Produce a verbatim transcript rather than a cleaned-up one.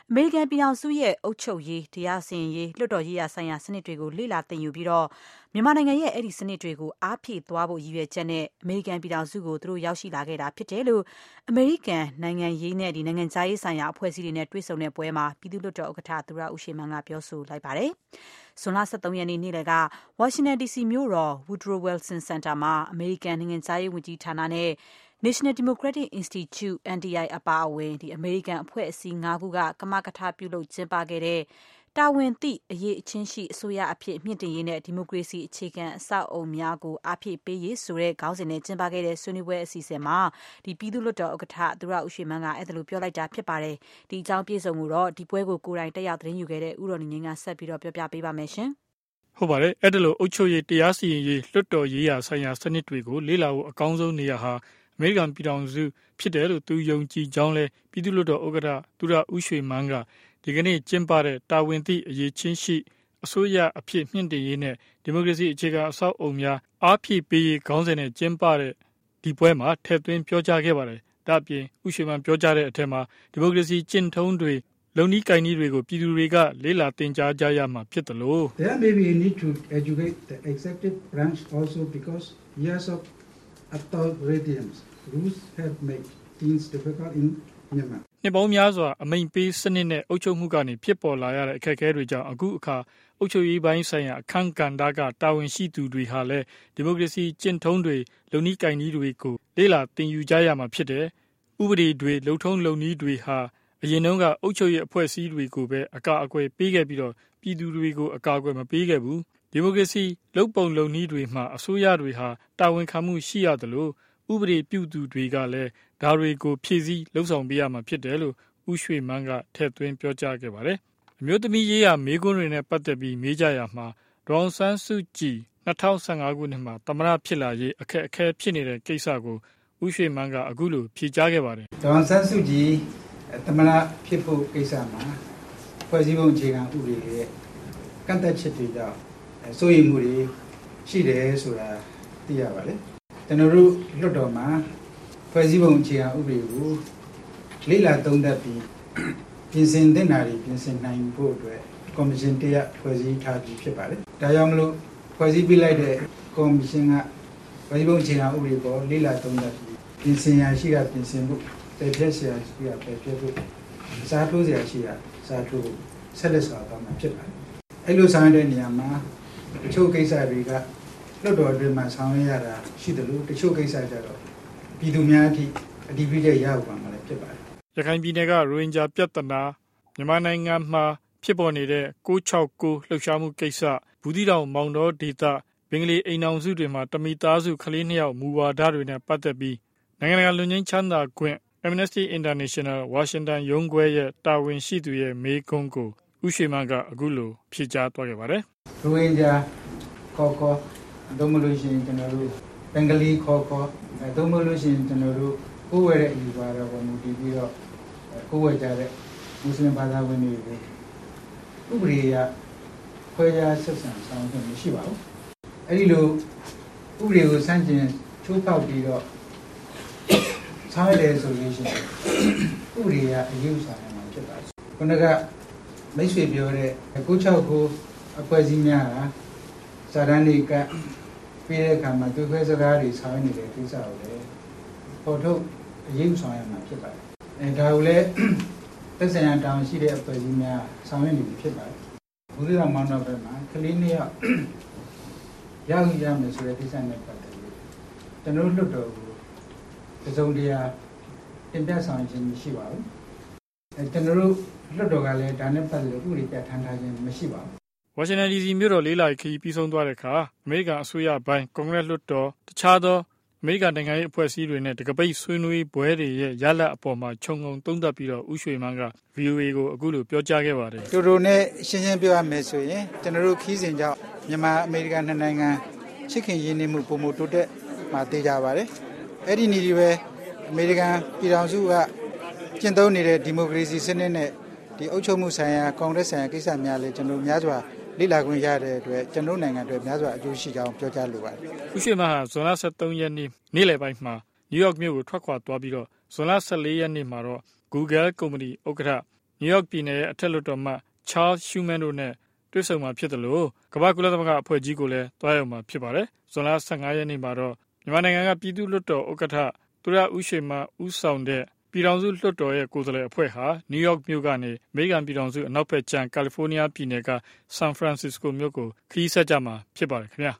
အမေရိကန်ပြည်ထောင်စုရဲ့အုပ်ချုပ်ရေးတရားစီရင်ရေးလွှတ်တော်ရေးရာဆိုင်ရာစနစ်တွေကိုလေ့လာသင်ယူပြီးတော့မြန်မာနိုင်ငံရဲ့အဲ့ဒီစနစ်တွေကိုအားဖြည့်သွားဖို့ရည်ရွယ်ချက်နဲ့အမေရိကန်ပြည်ထောင်စုကိုသူတို့ရောက်ရှိလာခဲ့တာဖြစ်တယ်လို့အမေရိကန်နိုင်ငံရေးနဲ့ဒီနိုင်ငံခြားရေးဆိုင်ရာအဖွဲ့အစည်းတွေနဲ့တွေ့ဆုံတဲ့ပွဲမှာပြည်သူ့လွှတ်တော်ဥက္ကဋ္ဌသူရဦးရွှေမန်းကပြောဆိုလိုက်ပါတယ်။ဇွန်လ၁၃ရက်နေ့နေ့လယ်ကဝါရှင်တန်ဒီစီမြို့တော် Woodrow Wilson Center မှာအမေရိကန်နိုင်ငံခြားရေးဝန်ကြီးဌာနနဲ့National Democratic Institute အန် တီ အိုင် အပါအဝင်ဒီအမေရိကန်အဖွဲ့အစည်း၅ခုကကမကထပြုလုပ်ကျင်းပခဲ့တဲ့တာဝန်သိအရေးအချင်းရှိအစိုးရအဖြစ်မြင့်တင်ရေးနဲ့ဒီမိုကရေစီအခြေခံအဆောက်အအုံများကိုအားဖြည့်ပေးရေးဆိုတဲ့ခေါင်းစဉ်နဲ့ကျင်းပခဲ့တဲ့ဆွေးနွေးပွဲအစီအစဉ်မှာဒီပြည်သူ့လွှတ်တော်ဥက္ကဋ္ဌသူရဦးရွှေမန်းကအဲ့ဒါလိုပြောလိုက်တာဖြစ်ပါတယ်။ဒီအကြောင်းပြေဆုံးမှုတော့ဒီပွဲကိုကိုယ်တိုင်တက်ရောက်သတင်းယူခဲ့တဲ့ဥရော်နေငင်းကဆက်ပြီးတော့ပြောပြပေးပါမယ်ရှင်။ဟုတ်ပါတယ်အဲ့ဒါလိုအုပ်ချုပ်ရေးတရားစီရင်ရေးလွှတ်တော်ရေးရာဆိုင်ရာစနစ်တွေကိုလေ့လာဖို့အကောင်းဆုံးနေရာဟာအမေရိကန်ပြည်ထောင်စုဖြစ်တယ်လို့သူယုံကြည်ကြောင်းလဲပြည်သူ့လွှတ်တော်ဥက္ကဋ္ဌသူရဦးရွှေမန်းကဒီကနေ့ကျင်းပတဲ့တာဝန်သိအရေးချင်းရှိအစိုးရအဖြစ်မြင့်တင်ရေးနဲ့ဒီမိုကရေစီအခြေခံအဆောက်အအုံများအားဖြည့်ပေးရေးခေါင်းစဉ်နဲ့ကျင်းပတဲ့ဒီပွဲမှာထည့်သွင်းပြောကြားခဲ့ပါတယ်။ဒါ့အပြင်ဦးရွှေမန်းပြောကြားတဲ့အထက်မှာဒီမိုကရေစီကျင့်ထုံးတွေလုံနည်းကိုင်နည်းတွေကိုပြည်သူတွေကလေ့လာသင်ကြားကြရမှာဖြစ်တယ်လို့ There may be a need to educate the executive branch also because years of authoritarians rules have made things difficult in Myanmar. နှစ်ပေါင်းများစွာအမိန့်ပေးစနစ်နဲ့အုပ်ချုပ်မှုကနေဖြစ်ပေါ်လာရတဲ့အခက်အခဲတွေကြောင့်အခုအခါအုပ်ချုပ်ရေးပိုင်းဆိုင်ရာအခမ်းကဏ္ဍကတာဝန်ရှိသူတွေဟာလည်းဒီမိုကရေစီကျင့်ထုံးတွေလုံနည်းကိုင်နည်းတွေကိုလေ့လာသင်ယူကြရမှာဖြစ်တယ်။ဥပဒေတွေလုံထုံးလုံနည်းတွေဟာအရင်တုန်းကအုပ်ချုပ်ရေးအဖွဲ့အစည်းတွေကိုပဲအကာအကွယ်ပေးခဲ့ပြီးတော့ပြည်သူတွေကိုအကာအကွယ်မပေးခဲ့ဘူး။ဒီမိုကရေစီလုံပုံလုံနည်းတွေမှာအစိုးရတွေဟာတာဝန်ခံမှုရှိရတယ်လို့ဥပဒေပြုသူတွေကလည်းဒါတွေကိုဖြည့်ဆည်းလှုံ့ဆော်ပေးရမှာဖြစ်တယ်လို့ဦးရွှေမန်းကထည့်သွင်းပြောကြားခဲ့ပါတယ်။အမျိုးသမီးရေးရာမေးခွန်းတွေနဲ့ပတ်သက်ပြီးမေးကြရမှာဒေါအောင်ဆန်းစုကြည်၂၀၁၅ခုနှစ်မှာသမ္မတဖြစ်လာရေးအခက်အခဲဖြစ်နေတဲ့ကိစ္စကိုဦးရွှေမန်းကအခုလိုဖြေကြားခဲ့ပါတယ်။ဒေါအောင်ဆန်းစုကြည်သမ္မတဖြစ်ဖို့ကိစ္စမှာဖွဲ့စည်းပုံအခြေခံဥပဒေရဲ့ကန့်သတ်ချက်တွေကြောင့်စိုးရိမ်မှုတွေရှိတယ်ဆိုတာသိရပါတယ်။ကျွန်တော်တို့လွှတ်တော်မှာဖွဲ့စည်းပုံအခြေခံဥပဒေကိုလေ့လာသုံးသပ်ပြီးပြင်ဆင်သင့်တာတွေပြင်ဆင်နိုင်ဖို့အတွက်ကော်မရှင်တရက်ဖွဲ့စည်းထားပြီးဖြစ်ပါတယ်။ဒါကြောင့်မလို့ဖွဲ့စည်းပေးလိုက်တဲ့ကော်မရှင်ကဖွဲ့စည်းပုံအခြေခံဥပဒေကိုလေ့လာသုံးသပ်ပြီးပြင်ဆင်ရရှိတာပြင်ဆင်ဖို့ပယ်ဖျက်เสียရှိတာပယ်ဖျက်ဖို့စားထိုးเสียရှိတာစားထိုးဆက်လက်စွာသွားမှာဖြစ်ပါတယ်။အဲ့လိုဆောင်တဲ့နေရာမှာတချို့ကိစ္စတွေကလွှတ်တော်အတွင်းမှာဆောင်ရွက်ရတာရှိတယ်လို့တချို့ကိစ္စကြတော့ပြည်သူများအထိအဒီပိတဲ့ရအောင်မှာလည်းဖြစ်ပါတယ်။ရခိုင်ပြည်နယ်ကရိုဟင်ဂျာပြဿနာမြန်မာနိုင်ငံမှာဖြစ်ပေါ်နေတဲ့၉၆၉လှုပ်ရှားမှုကိစ္စဘူးသီးတောင်မောင်တော်ဒေသဘင်္ဂလီအိမ်အောင်စုတွေမှာတမိသားစုကလေးနှစ်ယောက်မူဝါဒတွေနဲ့ပတ်သက်ပြီးနိုင်ငံတကာလူငင်းချမ်းသာခွင့် Amnesty International ဝါရှင်တန်ရုံးခွဲရဲ့တာဝန်ရှိသူရဲ့မေးခွန်းကိုဦးရွှေမန်းကအခုလိုဖြေကြားသွားခဲ့ပါတယ်။ရိုဟင်ဂျာခေါ်ခေါ်တို့မလို့ရှိရင်ကျွန်တော်တို့ဘင်္ဂလီခေါ်ခေါ်တို့မလို့ရှိရင်ကျွန်တော်တို့ကိုယ်ဝဲတဲ့အယူပါတော့မူတည်ပြီးတော့ကိုယ်ဝဲကြတဲ့မွတ်စလင်ဘာသာဝင်တွေကိုဥပဒေအရခွဲခြားဆက်ဆံဆောင်ရွက်မရှိပါဘူး။အဲဒီလိုဥပဒေကိုစန့်ကျင်ချိုးဖောက်ပြီးတော့ဆောင်ရွက်တယ်ဆိုလို့ရှိရင်ဥပဒေအရအရေးယူဆောင်ရမှာဖြစ်ပါတယ်။ခုနကမိတ်ဆွေပြောတဲ့၉၆၉အဖွဲ့အစည်းများဟာစာတမ်းတွေကပြီးတဲ့အခါမှာတွေ့ခွဲစကားတွေဆောင်ရွက်နေတဲ့ကိစ္စကိုလည်းပေါ်ထုတ်အရေးယူဆောင်ရမှာဖြစ်ပါတယ်။အဲဒါကိုလည်းသက်ဆိုင်ရာတာဝန်ရှိတဲ့အဖွဲ့အစည်းများဆောင်ရွက်နေပြီဖြစ်ပါတယ်။ဘူးသီးတောင်မောင်တော်ဘက်မှာကလေးနှစ်ယောက်ရောက်ရမယ်ဆိုတဲ့ကိစ္စနဲ့ပတ်သက်ပြီးကျွန်တော်လွတ်တော်ကိုတစုံတရာတင်ပြဆောင်ခြင်းမရှိပါဘူး။အဲကျွန်တော်တို့လွတ်တော်ကလည်းဒါနဲ့ပတ်သက်လို့ဥပဒေပြဋ္ဌာန်းထားခြင်းမရှိပါဘူး။ဝါရှင်တန်ဒီစီမြို့တော်လေးလာခရီးပြီးဆုံးသွားတဲ့အခါအမေရိကန်အစိုးရပိုင်းကွန်ဂရက်လွှတ်တော်တခြားသောအမေရိကန်နိုင်ငံရေးအဖွဲ့အစည်းတွေနဲ့တကပိတ်ဆွေးနွေးပွဲတွေရဲ့ရလဒ်အပေါ်မှာခြုံငုံသုံးသပ်ပြီးတော့ဦးရွှေမန်းက ဗွီအိုအေ ကိုအခုလိုပြောကြားခဲ့ပါတယ်။တူတူနဲ့ရှင်းရှင်းပြောရမယ်ဆိုရင်ကျွန်တော်တို့ခီးစဉ်ကြောင့်မြန်မာအမေရိကန်နှစ်နိုင်ငံချစ်ခင်ရင်းနှီးမှုပုံမှုတိုးတက်မှာတည်ကြပါတယ်။အဲ့ဒီနေဒီပဲအမေရိကန်ပြည်ထောင်စုကကျင့်သုံးနေတဲ့ဒီမိုကရေစီစနစ်နဲ့ဒီအုပ်ချုပ်မှုဆိုင်ရာကွန်ဂရက်ဆိုင်ရာကိစ္စများလည်းကျွန်တော်များစွာလေ့လာခွင့်ရတဲ့အတွက်ကျွန်တော်နိုင်ငံအတွက်များစွာအကျိုးရှိကြောင်းပြောကြားလိုပါတယ်။ဦးရွှေမန်းဟာဇွန်လ၁၃ရက်နေ့နေ့လယ်ပိုင်းမှာနယူးယောက်မြို့ကိုထွက်ခွာသွားပြီးတော့ဇွန်လ၁၄ရက်နေ့မှာတော့ Google ကုမ္ပဏီဥက္ကဋ္ဌနယူးယောက်ပြည်နယ်ရဲ့အထက်လွှတ်တော်မှ Charles Schumer တို့နဲ့တွေ့ဆုံမှာဖြစ်တယ်လို့ကမ္ဘာ့ကုလသမဂ္ဂအဖွဲ့ကြီးကိုလည်းတွားရောက်မှာဖြစ်ပါတယ်။ဇွန်လဆယ့်ငါးရက်နေ့မှာတော့မြန်မာနိုင်ငံကပြည်သူ့လွှတ်တော်ဥက္ကဋ္ဌသူရဦးရွှေမန်းဦးဆောင်တဲ့ပြည်ထောင်စုလွှတ်တော်ရဲ့ကိုယ်စားလှယ်အဖွဲ့ဟာနယူးယောက်မြို့ကနေအမေရိကန်ပြည်ထောင်စုအနောက်ဘက်ခြမ်းကယ်လီဖိုးနီးယားပြည်နယ်ကဆန်ဖရန်စစ္စကိုမြို့ကိုခရီးဆက်ကြမှာဖြစ်ပါတယ်ခင်ဗျာ